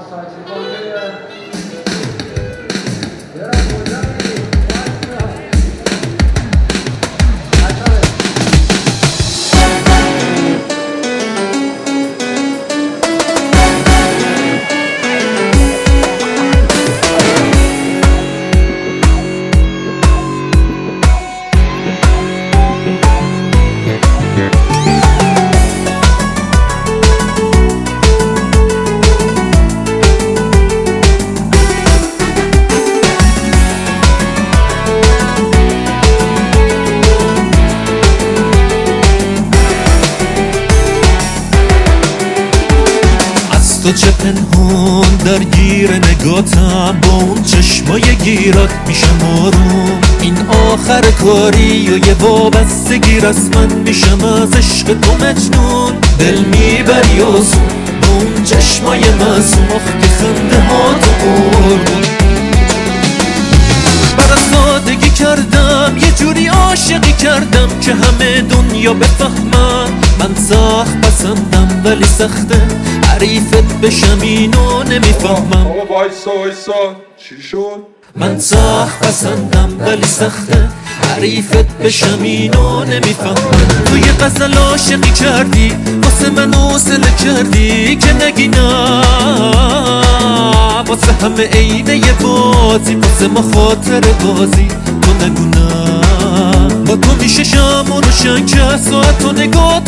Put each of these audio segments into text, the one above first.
تو چه پنهون درگیر نگاتم، با اون چشمای گیرات میشم آروم. این آخر کاری و یه وابستگی رسمن میشم از عشق تو مجنون. دل میبری آسون با اون چشمای معصوم، آخه خنده ها تو قربون. برات سادگی کردم، یه جوری عاشقی کردم که همه دنیا بفهمن. من سخت پسندم ولی سخته حریفت بشم، اینو نمیفهمم. وایسا چی شد؟ من سخت پسندم ولی سخته حریفت بشم، اینو نمیفهمم. تو یه غزل عاشقی کردی واسه من حوصله کردی که نگی نه، واسه همه عینه یه بازی، واسه ما خاطر بازی. تو نگو نه، با تو میشه شم و روشن که ساعت و نگاه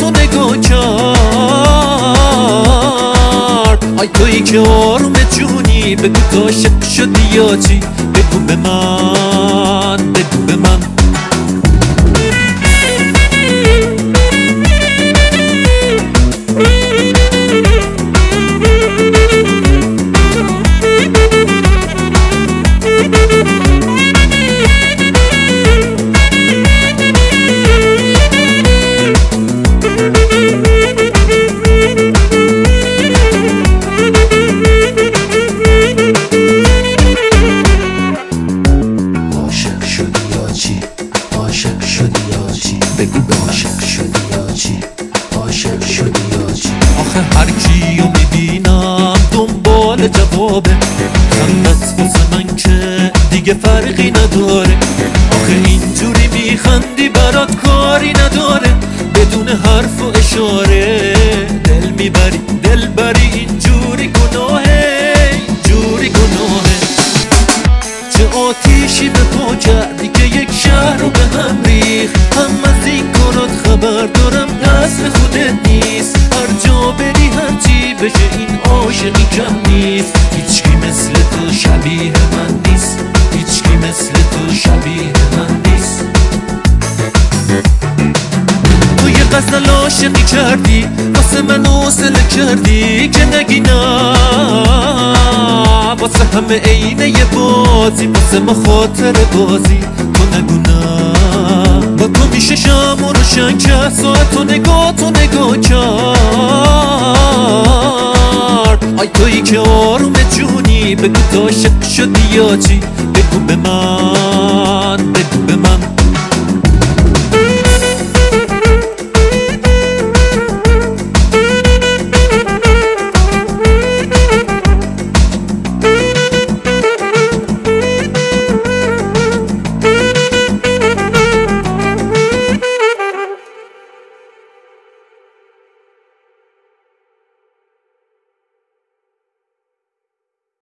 کرد. آی تویی که آروم جونی، بگو تو عاشق شدی یا چی؟ بگو به من، بگو به من. عاشق شدی یا چی؟ بگو عاشق شدی یا چی؟ عاشق شدی یا چی؟ آخه هر کیو میبینم دنبال جوابه، خندت واسه من که دیگه فرقی نداره. آخه اینجوری میخندی برات کاری نداره، بدون حرف و اشاره دل میبری، دل بری. اینجوری گناهه، اینجوری گناهه. چه آتیشی به پا کردی که یک شهر رو به هم ریخت. هم از این کارات خبر دارم، اصل خودت نیست. هر جا بری هرچی بشه این عاشقی کم نیست. هیچکی مثل تو شبیه من نیست، هیچکی مثل تو شبیه من نیست. تو یه غزل عاشقی کردی واسه من حوصله کردی که نگی نه، واسه همه عینه یه بازی، واسه ما خاطر بازی. تو نگو نه، با تو میشه شم و روشن که ساعت و نگاه کرد. آی تویی که آروم جونی، بگو تو عاشق شدی یا چی؟ بگو به من.